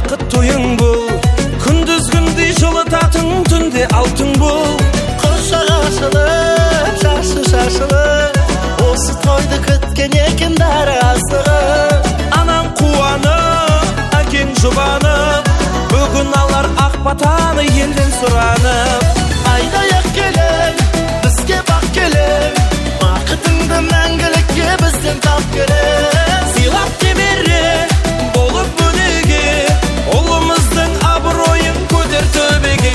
бақыт тойың бұл, күндіз күндей жылытатын түнде алтын бұл. Құшақ ашылып, шашы шашылып, осы тойды күткен екен бәрі асығып. Анам қуанып, әкең жұбанып, бүгін алар ақ батаны елден сұранып. Айдаяқ келең, бізге бақ келең, бақытыңды мәңгілікке бізден тап келең. Сыйлап кемере болып өнеге, ұлымыздың абыройын көтер төбеге.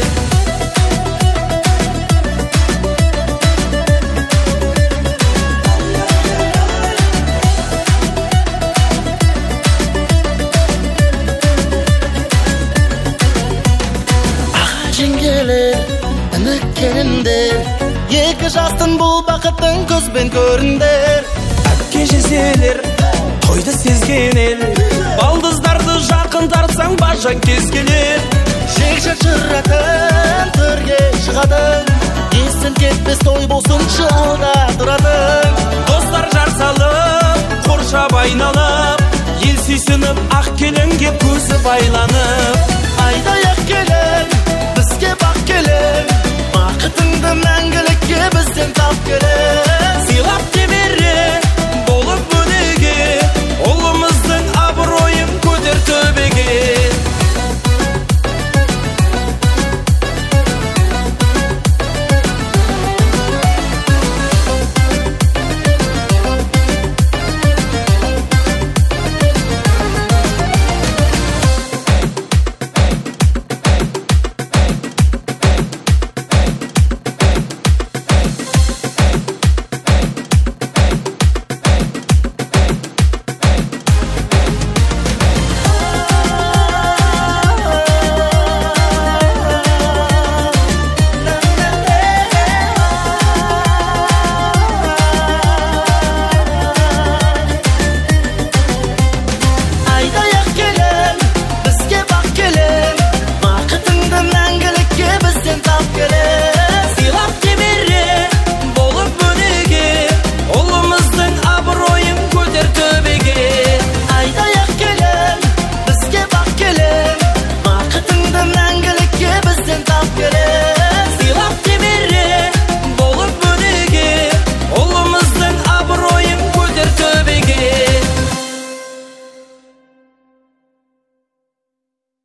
Жеңгелер, ініккендер, екі жастың бұл бақыттың көзбен көріндер. Әпке жеселер, тойды сезген ел, балдыздарды жақын тартсаң бажан кез келер. Жек-жек жыратың, төрге шығадың, естен кетпес той болсыншы алға тұрадың. Достар жар салып, қоршап айналып, ел сүйсініп ақ келінге көзі байланып.